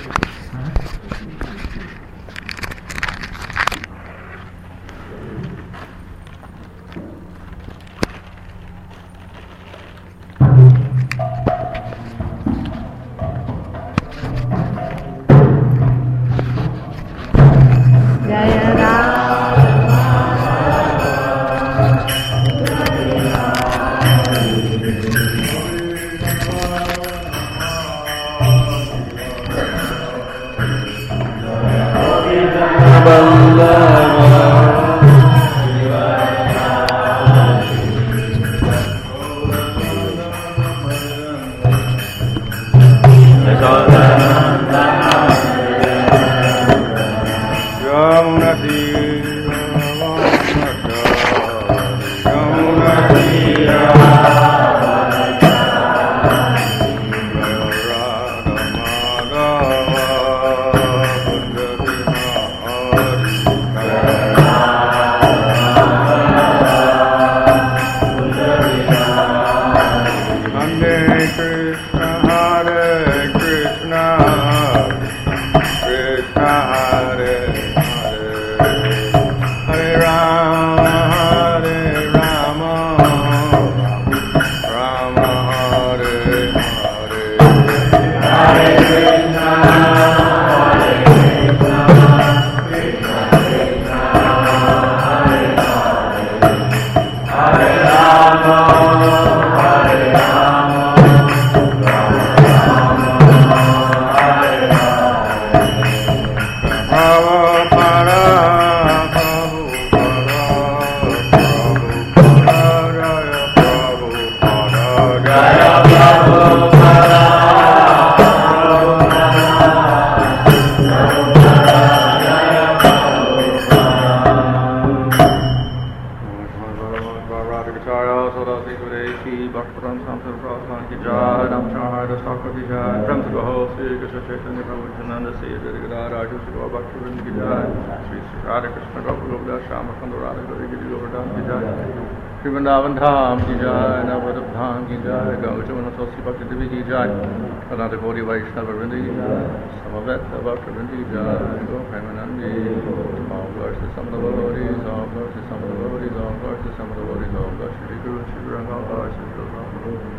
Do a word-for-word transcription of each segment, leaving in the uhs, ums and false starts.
Vrindavan Dham ki jai, Navadip Dham ki jai, Gautama Sasi Bhakti Devi ki jai, Ananta Koti Vaishnava Vrinda ki jai, Samaveta Bhakti Vrinda ki jai, Go Premanandi, all glories to some of the devotees, all glories to some of the devotees, all glories to some of the devotees, all glories to Shri Guru, Shri Ranga, all glories to Shri Ranga.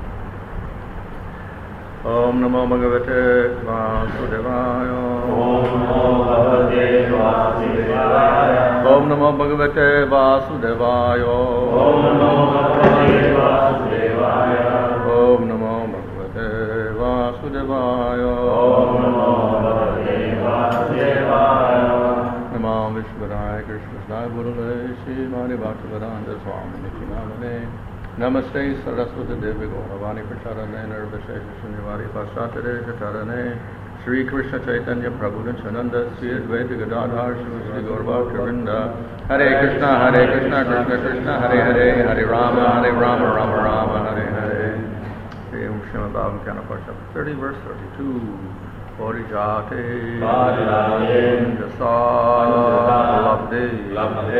Om Namo Bhagavate Vasudevaya. Om Namo Bhagavate Vasudevaya. Om Namo Bhagavate Vasudevaya. Om Namo Bhagavate Vasudevaya. Om Namo Bhagavate Vasudevaya. Om Namo Bhagavate Vasudevaya. Namo Vishwadaya Krishnasaya Gurule Srimati Bhaktivedanta Swami Nityanamane. Namaste Saraswati Devi Gauravani Pracharane Nirvishesha Shunyavari Paschatare Chatarane Sri Krishna Chaitanya Prabhu Nityananda Sri Advaita Gadadhar Shri Gaurabhakta Vrinda Hare Krishna Hare Krishna Krishna Krishna Hare Hare Hare Rama Hare Rama Rama Rama Hare Hare. Sri Om Srimad Bhagavatam Kana Parsha thirty verse thirty-two. Parijate Jasa Labde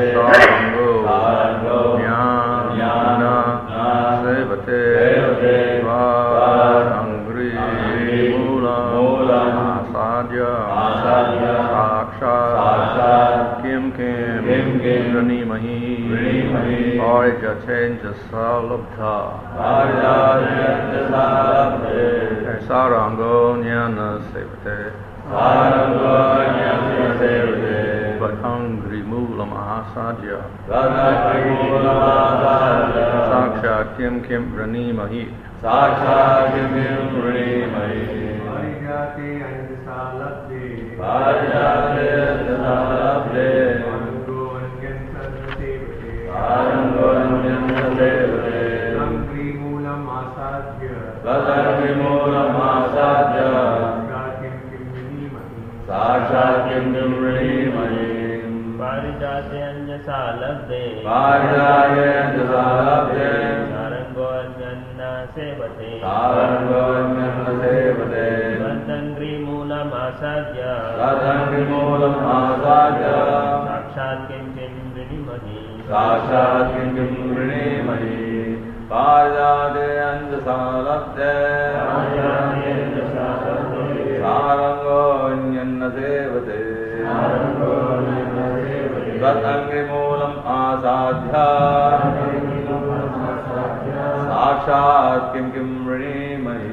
Sarango Jnana Sevate Vasangri Mula Asadya Sakshat Kim Kim Ranimahi Parijate Jasa Labdha Sarango Jnana Sevate Vatangri Mula Mahasadya Sakshat Kim Kim Ranimahi Sakshat Kim Kim Ranimahi Parijate Anjasa Labde Parijate Anjasa Labde Arango Anjasa Sevate Arango Anjasa Sevate Vatangri Mula Mahasadya Vatangri Mula Mahasadya Sakshat Kim Kim Ranimahi Parijate Anjasa Labde Parijate Anjasa Labde Sarango Anjana Sevate Sarango Anjana Sevate Vatangri Mula Mahasadya Vatangri Mula Mahasadya Sakshat Kim Kim Ranimahi Sakshat Kim Kim Ranimahi Parijate Anjasa Labde Parijate Anjasa Labde Sarango तदङ्घ्रिमूलम् आसाद्य साक्षात् किं किं वृणीमहि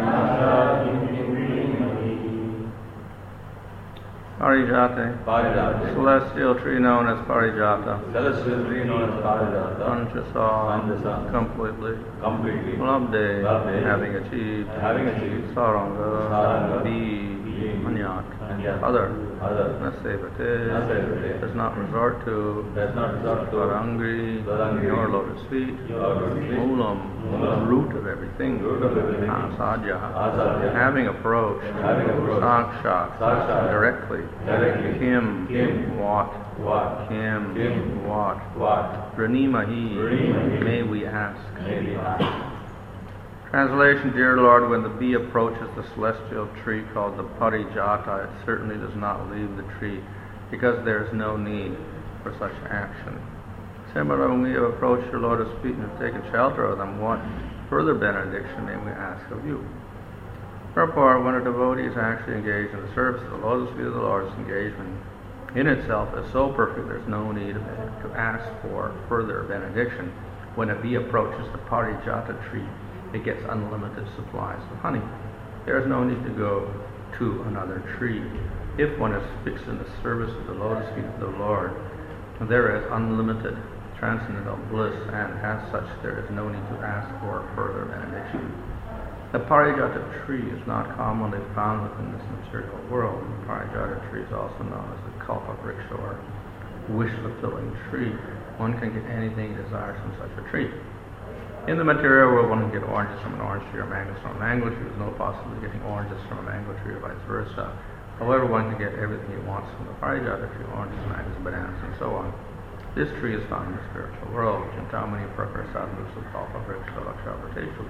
Parijate, Parijate, celestial tree known as Parijata, celestial tree known as Parijata, Panchasa, Panchasa, completely, completely, Labde, Labde, having achieved, having achieved, Saranga, Saranga, Be, Be, Manyat, Manyat, other, other, Nasevate, Nasevate, does not resort to, does not resort to, Varangri, Varangri, your lotus feet, your lotus feet, Moolam, Moolam, root of everything, root of everything, Asadya, Asadya, having approached, having approached, Sakshat, Sakshat, directly, directly, Kim, Kim, what, what, Kim, Kim, what, what, Ranimahi, Ranimahi, may we ask. may we ask. Translation, dear Lord, when the bee approaches the celestial tree called the Parijata, it certainly does not leave the tree, because there is no need for such action. Similarly, when we have approached your lotus feet and have taken shelter of them, what further benediction may we ask of you? Therefore, when a devotee is actually engaged in the service of the lotus feet of the Lord, this engagement in itself is so perfect there's no need to ask for further benediction. When a bee approaches the Parijata tree, it gets unlimited supplies of honey. There is no need to go to another tree. If one is fixed in the service of the lotus feet of the Lord, there is unlimited transcendental bliss, and as such there is no need to ask for further benediction. The Parijata tree is not commonly found within this material world. The Parijata tree is also known as the Kalpa Vriksha, or wish-fulfilling tree. One can get anything he desires from such a tree. In the material world, one can get oranges from an orange tree or mangoes from a mango tree. There's no possibility of getting oranges from a mango tree or vice versa. However, one can get everything he wants from the Parijata tree: oranges, mangoes, bananas, and so on. This tree is found in the spiritual world. Chintamani Prakarsadhu Kalpa Vriksha Lakshavateshu.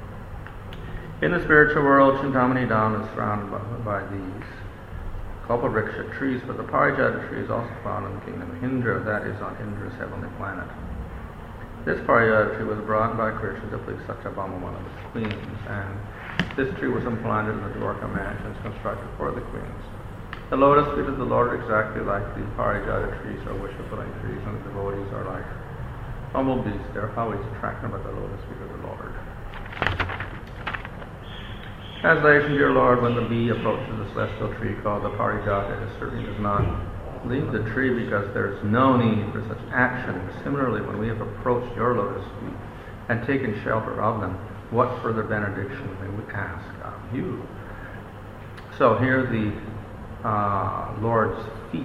In the spiritual world, Chintamani Dham is surrounded by, by these Kalpa Vriksha trees, but the Parijata tree is also found in the kingdom of Indra, that is on Indra's heavenly planet. This Parijata tree was brought by Krishna to please Satyabhama, one of his queens, and this tree was implanted in the Dwarka mansions constructed for the queens. The lotus feet of the Lord are exactly like the Parijata trees, or wish-fulfilling trees, and the devotees are like bumblebees. They're always attracted by the lotus feet of the Lord. Translation, dear Lord, when the bee approaches the celestial tree called the Parijata, it certainly does not leave the tree because there is no need for such action. Similarly, when we have approached your lotus feet and taken shelter of them, what further benediction may we ask of you? So here the uh, Lord's feet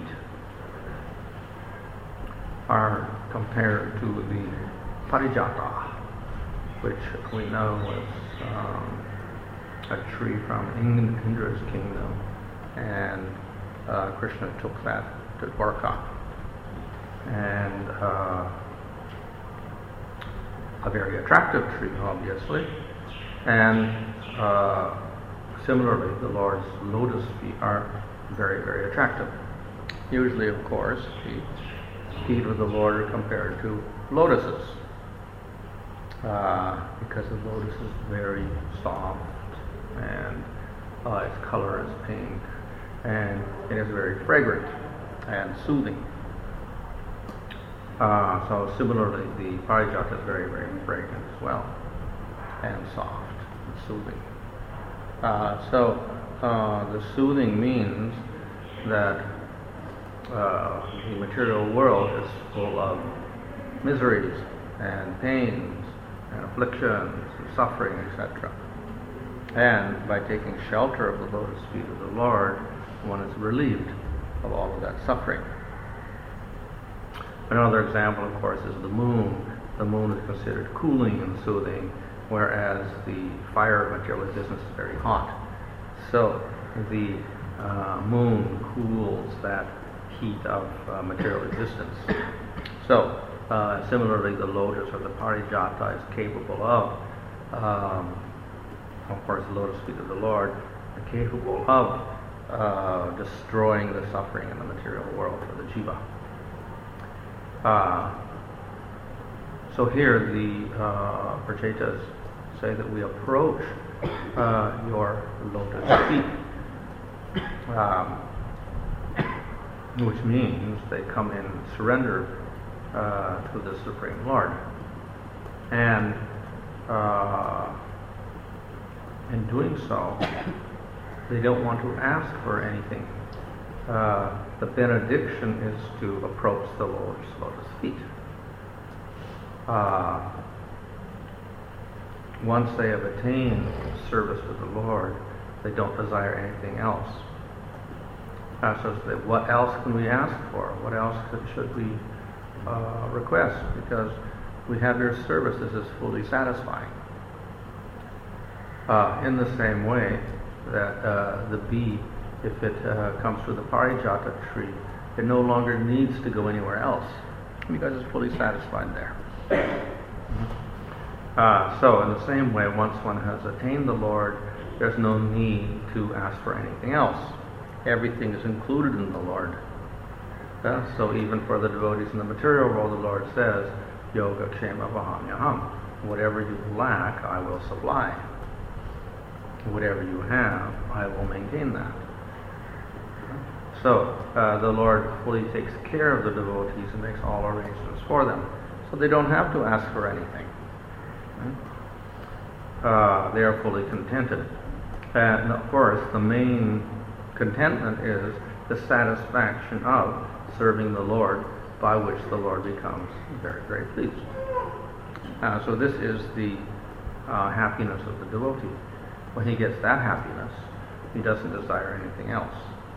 are compared to the Parijata, which we know was um, a tree from Indra's kingdom, and uh, Krishna took that to Dwarka, and uh, a very attractive tree, obviously, and uh, similarly the Lord's lotus feet are very, very attractive. Usually, of course, the feet of the Lord are compared to lotuses, uh, because the lotus is very soft, and uh, its color is pink, and it is very fragrant and soothing. Uh, so similarly, the Parijata is very, very fragrant as well, and soft and soothing. Uh, so uh, the soothing means that uh, the material world is full of miseries and pains and afflictions and suffering, et cetera. And by taking shelter of the lotus feet of the Lord, one is relieved of all of that suffering. Another example, of course, is the moon. The moon is considered cooling and soothing, whereas the fire of material existence is very hot. So the uh, moon cools that heat of uh, material existence. So uh, similarly, the lotus or the Parijata is capable of, um, of course, the lotus feet of the Lord are capable of uh, destroying the suffering in the material world for the jiva. Uh, so here the uh, Prachetas say that we approach uh, your lotus feet. Um, which means they come in surrender uh, to the Supreme Lord. And uh, in doing so, they don't want to ask for anything. Uh, the benediction is to approach the Lord's lotus feet. Uh, once they have attained service to the Lord, they don't desire anything else. Uh, so they, what else can we ask for? What else could, should we uh, request? Because we have your service. This is fully satisfying. Uh, in the same way that uh, the bee, if it uh, comes to the parijata tree, it no longer needs to go anywhere else because it's fully satisfied there. Uh, so in the same way, once one has attained the Lord, there's no need to ask for anything else. Everything is included in the Lord. Uh, so even for the devotees in the material world, the Lord says, Yoga Kshema Vahamyaham. Whatever you lack, I will supply. Whatever you have, I will maintain that. So uh, the Lord fully takes care of the devotees and makes all arrangements for them. So they don't have to ask for anything. Uh, they are fully contented. And of course, the main contentment is the satisfaction of serving the Lord, by which the Lord becomes very, very pleased. Uh, so this is the uh, happiness of the devotee. When he gets that happiness, he doesn't desire anything else.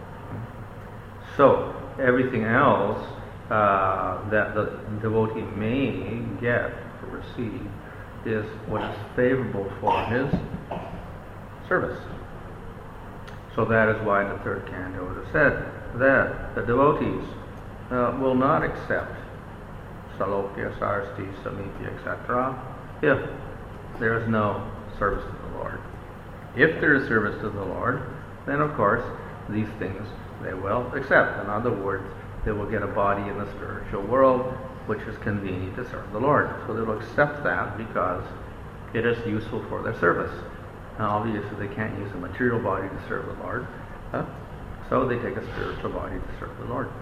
So everything else uh, that the devotee may get or receive is what is favorable for his service. So that is why in the third canto it is said that the devotees uh, will not accept salokya, sarsti, samipya, et cetera if there is no service to the Lord. If there is service to the Lord, then of course these things they will accept. In other words, they will get a body in the spiritual world which is convenient to serve the Lord. So they will accept that because it is useful for their service. Now obviously they can't use a material body to serve the Lord, huh? So they take a spiritual body to serve the Lord.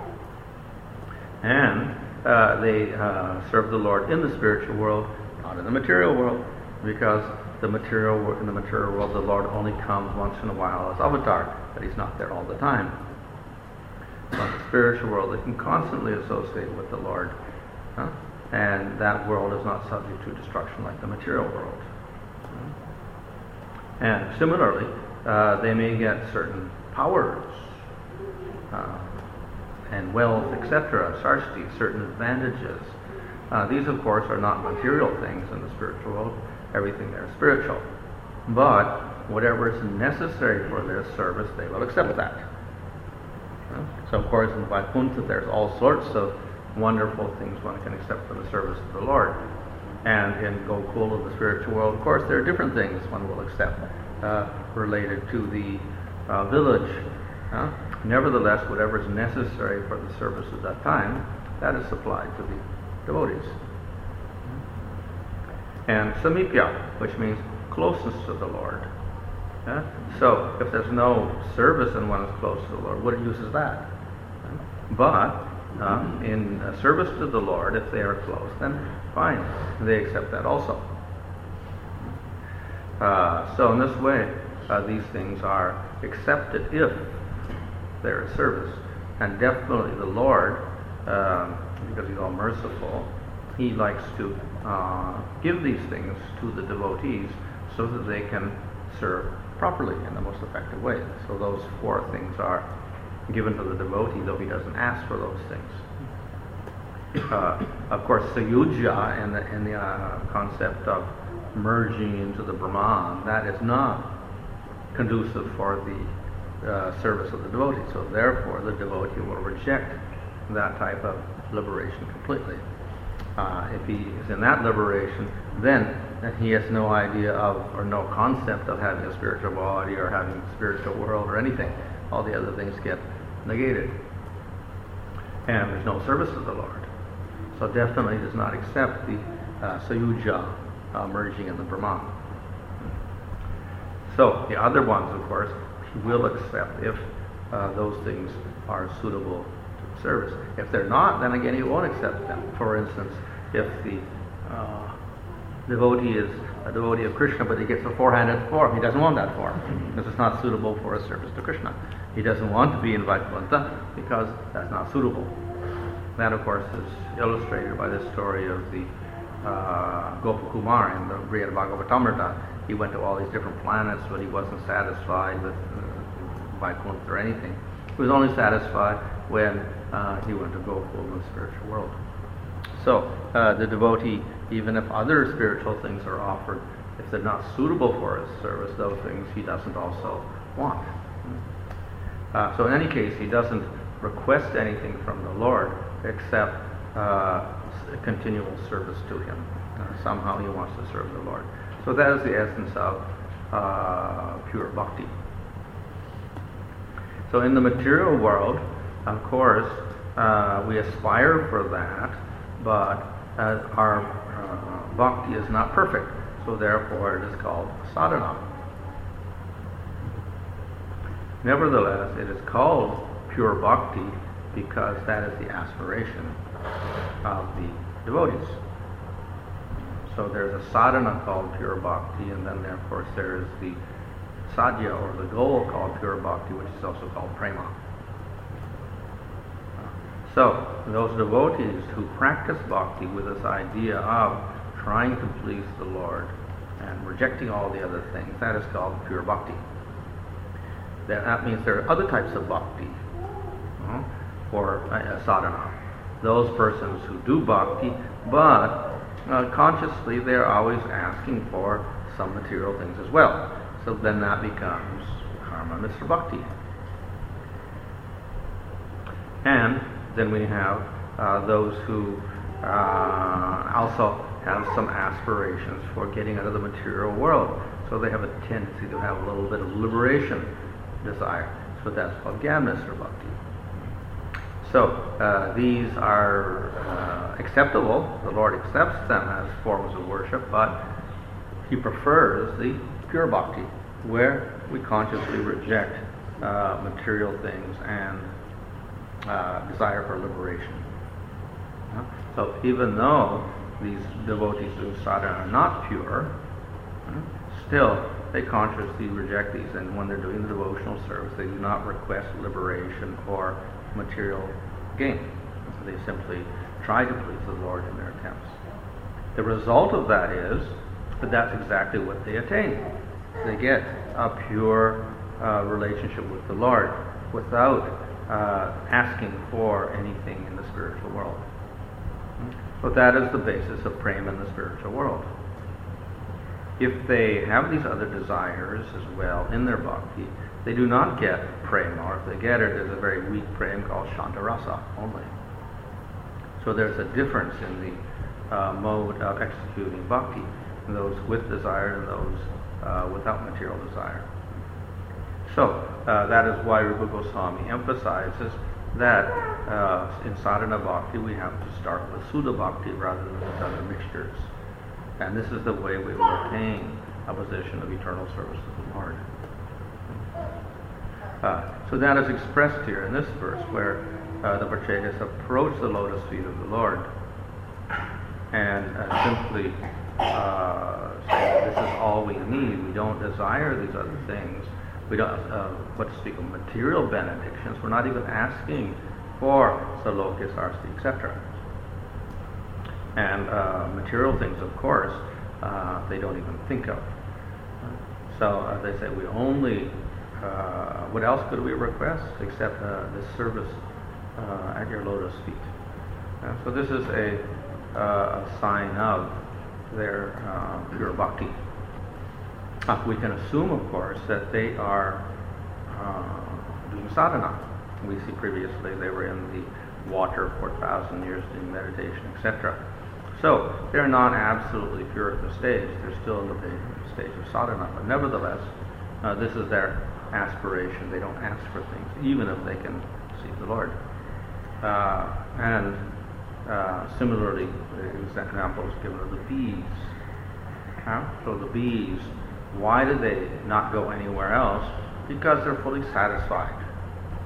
And uh, they uh, serve the Lord in the spiritual world, not in the material world, because the material world, in the material world the Lord only comes once in a while as avatar, but he's not there all the time. So in the spiritual world they can constantly associate with the Lord, huh? And that world is not subject to destruction like the material world. And similarly, uh, they may get certain powers uh, and wealth, et cetera, sarsti, certain advantages. Uh, these, of course, are not material things in the spiritual world. Everything there is spiritual. But whatever is necessary for their service, they will accept that. Uh, so, of course, in Vaikuntha, there's all sorts of wonderful things one can accept for the service of the Lord. And in Gokula, the spiritual world, of course, there are different things one will accept uh, related to the uh, village. Uh, nevertheless, whatever is necessary for the service at that time, that is supplied to the devotees. And samipya, which means closeness to the Lord. Uh, so, if there's no service and one is close to the Lord, what use is that? Uh, but Uh, in uh, service to the Lord, if they are close, then fine, they accept that also. Uh, so in this way, uh, these things are accepted if there is service. And definitely the Lord, um, because he's all merciful, he likes to uh, give these things to the devotees so that they can serve properly in the most effective way. So those four things are given to the devotee, though he doesn't ask for those things. Uh, of course, sayuja and the, and the uh, concept of merging into the Brahman, that is not conducive for the uh, service of the devotee. So therefore, the devotee will reject that type of liberation completely. Uh, if he is in that liberation, then he has no idea of, or no concept of having a spiritual body or having a spiritual world or anything. All the other things get negated. And there's no service to the Lord. So definitely does not accept the uh, sayuja, uh, merging in the Brahman. So the other ones, of course, he will accept if uh, those things are suitable to service. If they're not, then again he won't accept them. For instance, if the uh, devotee is a devotee of Krishna, but he gets a four-handed form, he doesn't want that form because it's not suitable for a service to Krishna. He doesn't want to be in Vaikuntha because that's not suitable. That, of course, is illustrated by the story of the uh, Gopakumar in the Brihad Bhagavatamrita. He went to all these different planets, but he wasn't satisfied with uh, Vaikuntha or anything. He was only satisfied when uh, he went to Gokul in the spiritual world. So, uh, the devotee, even if other spiritual things are offered, if they're not suitable for his service, those things he doesn't also want. Uh, so in any case, he doesn't request anything from the Lord except uh, continual service to him. Uh, somehow he wants to serve the Lord. So that is the essence of uh, pure bhakti. So in the material world, of course, uh, we aspire for that, but uh, our uh, bhakti is not perfect. So therefore it is called sadhana. Nevertheless, it is called pure bhakti because that is the aspiration of the devotees. So there's a sadhana called pure bhakti, and then of course there is the sadhya, or the goal, called pure bhakti, which is also called prema. So those devotees who practice bhakti with this idea of trying to please the Lord and rejecting all the other things, that is called pure bhakti. That means there are other types of bhakti uh, for uh, sadhana. Those persons who do bhakti, but uh, consciously they're always asking for some material things as well. So then that becomes karma mitra bhakti. And then we have uh, those who uh, also have some aspirations for getting out of the material world. So they have a tendency to have a little bit of liberation desire. So that's called Gyan Mitra Bhakti. So uh, these are uh, acceptable. The Lord accepts them as forms of worship, but He prefers the pure bhakti, where we consciously reject uh, material things and uh, desire for liberation. Uh, so even though these devotees doing sadhana are not pure, uh, still they consciously reject these, and when they're doing the devotional service, they do not request liberation or material gain. They simply try to please the Lord in their attempts. The result of that is that that's exactly what they attain. They get a pure uh, relationship with the Lord without uh, asking for anything in the spiritual world. So that is the basis of prema in the spiritual world. If they have these other desires as well in their bhakti, they do not get prema, or if they get it, it's a very weak prema called shantarasa only. So there's a difference in the uh, mode of executing bhakti, those with desire and those uh, without material desire. So uh, that is why Rupa Goswami emphasizes that uh, in sadhana bhakti we have to start with Sudha bhakti rather than with other mixtures. And this is the way we will attain a position of eternal service to the Lord. Uh, so that is expressed here in this verse, where uh, the Prachetas approach the lotus feet of the Lord and uh, simply uh, say that this is all we need. We don't desire these other things. We don't, uh, what to speak of material benedictions. We're not even asking for salokya, sarsti, et cetera. And uh, material things, of course, uh, they don't even think of. So uh, they say, we only, uh, what else could we request except uh, this service uh, at your lotus feet? Uh, so this is a, uh, a sign of their uh, pure bhakti. Uh, we can assume, of course, that they are uh, doing sadhana. We see previously they were in the water for a thousand years doing meditation, et cetera. So they're not absolutely pure at the stage. They're still in the stage of sadhana. But nevertheless, uh, this is their aspiration. They don't ask for things, even if they can see the Lord. Uh, and uh, similarly, the example is given of the bees. Uh, so the bees, why do they not go anywhere else? Because they're fully satisfied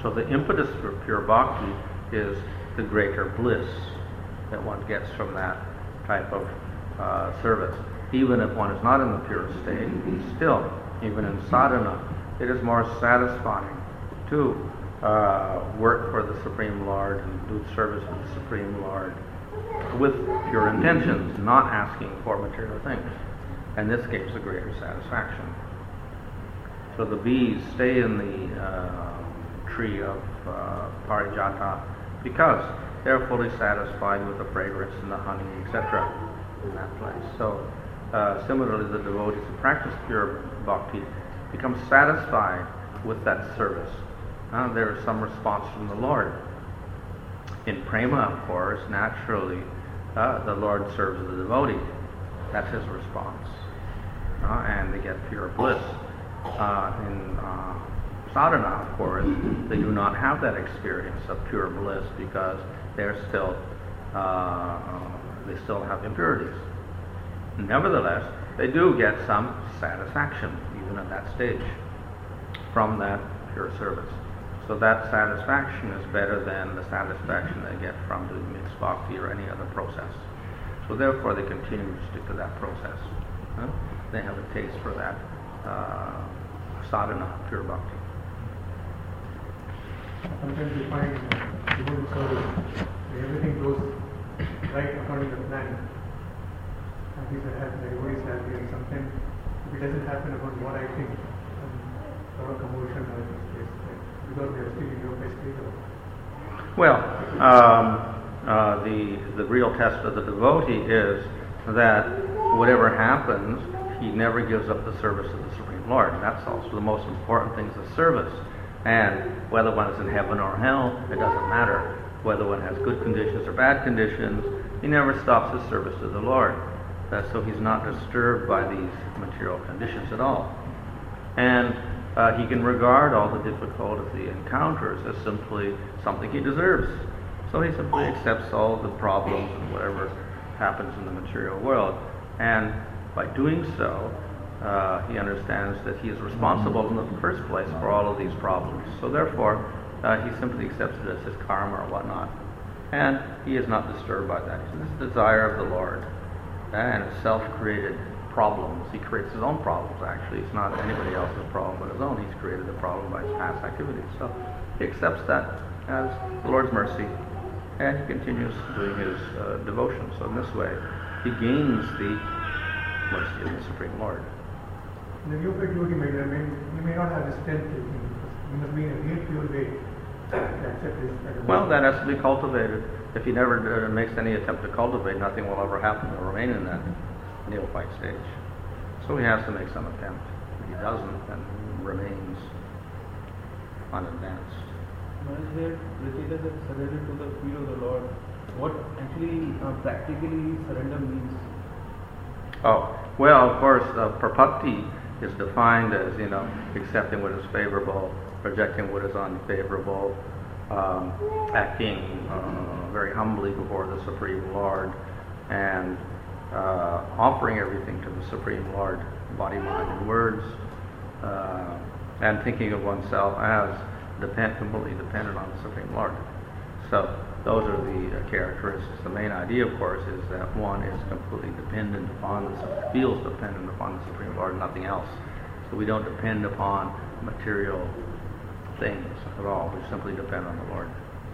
So the impetus for pure bhakti is the greater bliss that one gets from that type of uh, service. Even if one is not in the pure state, still, even in sadhana, it is more satisfying to uh, work for the Supreme Lord and do service for the Supreme Lord with pure intentions, not asking for material things. And this gives a greater satisfaction. So the bees stay in the uh, tree of uh, Parijata because they're fully satisfied with the fragrance and the honey, et cetera in that place. So uh, similarly, the devotees who practice pure bhakti become satisfied with that service. Uh, there is some response from the Lord. In prema, of course, naturally, uh, the Lord serves the devotee. That's his response. Uh, and they get pure bliss. Uh, in uh, sadhana, of course, they do not have that experience of pure bliss because they're still, uh, they still have impurities. Nevertheless, they do get some satisfaction, even at that stage, from that pure service. So that satisfaction is better than the satisfaction they get from doing mixed bhakti or any other process. So therefore, they continue to stick to that process. Huh? They have a taste for that uh, sadhana, pure bhakti. Sometimes you find devoted service, everything goes right according to plan. And these are happy, everybody is happy, and sometimes if it doesn't happen according to what I think, a lot of commotion or this, because we are still in your festival. Well, um, uh, the the real test of the devotee is that whatever happens, he never gives up the service of the Supreme Lord. That's also the most important thing, is the service. And whether one is in heaven or hell, it doesn't matter. Whether one has good conditions or bad conditions, he never stops his service to the Lord. Uh, so he's not disturbed by these material conditions at all. And uh, he can regard all the difficulties he encounters as simply something he deserves. So he simply accepts all the problems and whatever happens in the material world. And by doing so, uh, he understands that he is responsible in the first place for all of these problems. So therefore, uh, he simply accepts it as his karma or whatnot. And he is not disturbed by that. He says, this is the desire of the Lord. And it's self-created problems. He creates his own problems, actually. It's not anybody else's problem but his own. He's created the problem by his past activities. So he accepts that as the Lord's mercy. And he continues doing his uh, devotion. So in this way, he gains the mercy of the Supreme Lord. The neophyte devotee may, may, you may not have the strength to think, you must be in a real pure way to accept this. Well, that has to be cultivated. If he never uh, makes any attempt to cultivate, nothing will ever happen. He'll remain in that neophyte stage. So he has to make some attempt. If he doesn't, then he remains unadvanced. Maharaj, here Rachita said surrender to the feet of the Lord. What actually uh, practically surrender means? Oh, well, of course, uh, prapatti is defined as, you know, accepting what is favorable, rejecting what is unfavorable, um, acting uh, very humbly before the Supreme Lord, and uh, offering everything to the Supreme Lord, body, mind, and words, uh, and thinking of oneself as depend, completely dependent on the Supreme Lord. So those are the uh, characteristics. The main idea, of course, is that one is completely dependent upon, the, feels dependent upon the Supreme Lord, nothing else. So we don't depend upon material things at all. We simply depend on the Lord.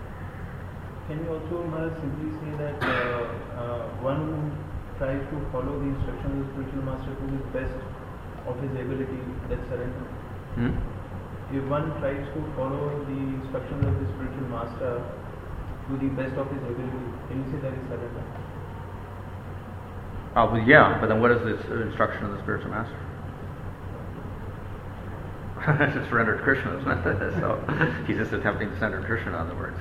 Can you also, Maharaj, simply say that uh, uh, one tries to follow the instructions of the spiritual master to the best of his ability, that's surrender? Hmm? If one tries to follow the instructions of the spiritual master to the best of his ability, can you say that is surrender? Oh, well, yeah, but then what is this instruction of the spiritual master? It's surrender to Krishna, isn't it? So he's just attempting to surrender to Krishna, in other words.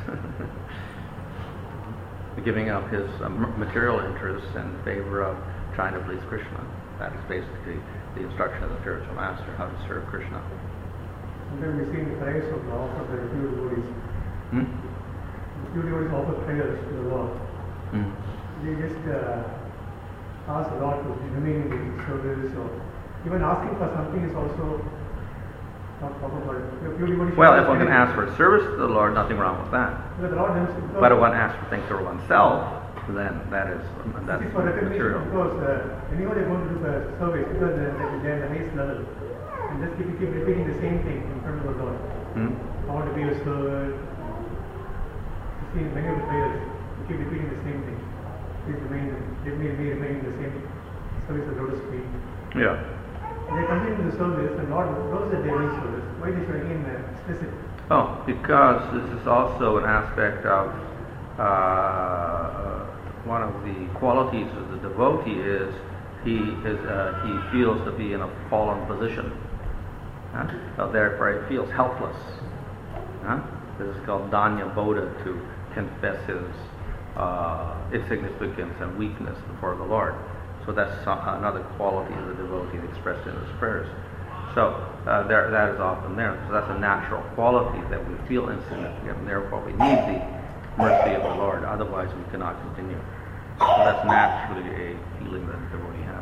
Giving up his um, material interests in favor of trying to please Krishna. That is basically the instruction of the spiritual master, how to serve Krishna. Sometimes we see in the prayers of the offer the pure devotees. Hmm? The pure devotees offer prayers to the Lord. Hmm. They just uh, ask the Lord to remain in the service, or even asking for something is also not proper for it. If you devotees Well, should if one can anything. ask for service to the Lord, nothing wrong with that. Because the Lord himself. But if one asks for things for oneself, then that is that's This is for recognition, material. because uh, anyone is going to do the service because they're, they're at the highest level, and just keep, keep repeating the same thing in front of the Lord. Hmm? I want to be a servant. You see, in many of the prayers, you keep repeating the same thing. Please remain, let me be remaining the same service of Lotus feet. Yeah. They continue the service, and Lord knows that they're doing service. Why they should again uh, stress it? Oh, because this is also an aspect of uh, one of the qualities of the devotee is he is uh, he feels to be in a fallen position. Huh? So therefore, he feels helpless. Huh? This is called Danya Bodha, to confess his uh, insignificance and weakness before the Lord. So that's another quality of the devotee expressed in his prayers. So uh, there, that is often there. So that's a natural quality that we feel insignificant, and therefore we need the mercy of the Lord. Otherwise, we cannot continue. So that's naturally a feeling that the devotee has.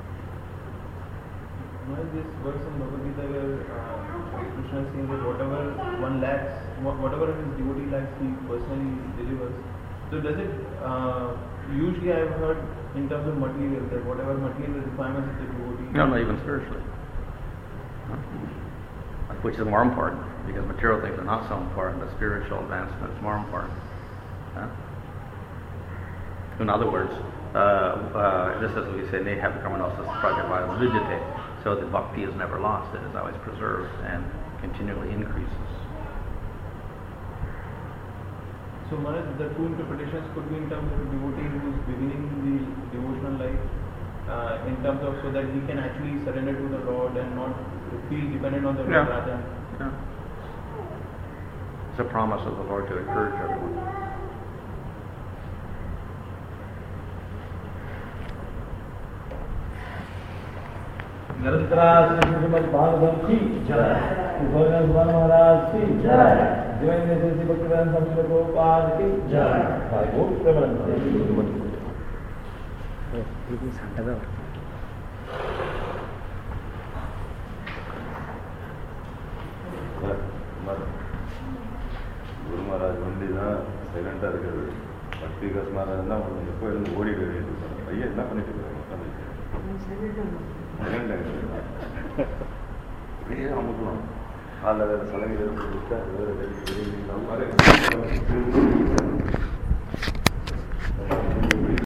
Well, this verse in Bhagavad Gita where uh, Krishna is saying that whatever one lacks, wha- whatever his devotee lacks, he personally delivers. So does it, uh, usually I've heard in terms of material, that whatever material requirements of the devotee... No, not even spiritually. Huh? Which is more important, because material things are not so important, but spiritual advancement is more important. Huh? In other words, uh, uh, this is what we say, neha karmanosis pratyabhaya vijjate. So the bhakti is never lost, it is always preserved and continually increases. So Maharaj, the two interpretations could be in terms of a devotee who is beginning the devotional life, uh, in terms of so that he can actually surrender to the Lord and not feel dependent on the Lord Yeah. rather than... Yeah. It's a promise of the Lord to encourage everyone. निरंतरा Shri Shrimad Bhagavat की जय, भगवान भगवान महाराज की जय, देवेंद्र श्री भक्तिवेदांत स्वामी श्री प्रभुपाद की जय, भाई वो प्रेमानंद। குரு மகாராஜ் வந்து தான் சைலண்டாக இருக்கிறது. பக்தி விகாஸ் மகாராஜ் தான் எப்போ இருந்து ஓடிட்டு இருக்காரு. ஐயா என்ன பண்ணிட்டு இருக்காரு? இப்படியே அமுக்கலாம். அதில் வேறு சலங்கை வேறு விட்டா வேறு வெளியே